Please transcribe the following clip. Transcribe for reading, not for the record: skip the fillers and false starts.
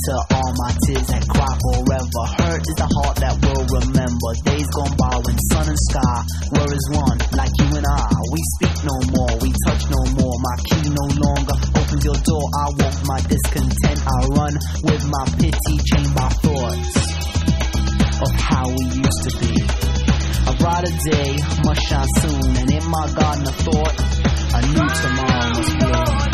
to all my tears that cry forever. Hurt is the heart that will remember days gone by when sun and sky were as one, like you and I. We speak no more, we touch no more. My key no longer opens your door. I walk my discontent, I run with my pity chained by thoughts of how we used to be. A brighter day must shine soon, and in my garden of thought, a new tomorrow must bloom.